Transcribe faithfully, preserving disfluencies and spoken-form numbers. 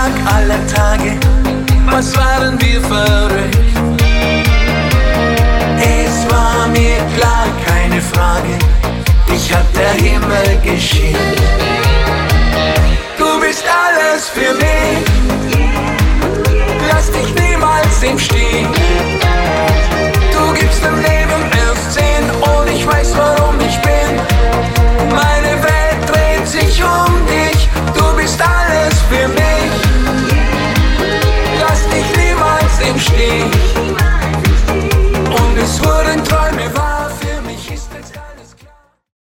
Tag aller Tage, was waren wir verrückt. Es war mir klar, keine Frage, dich hat der Himmel geschickt.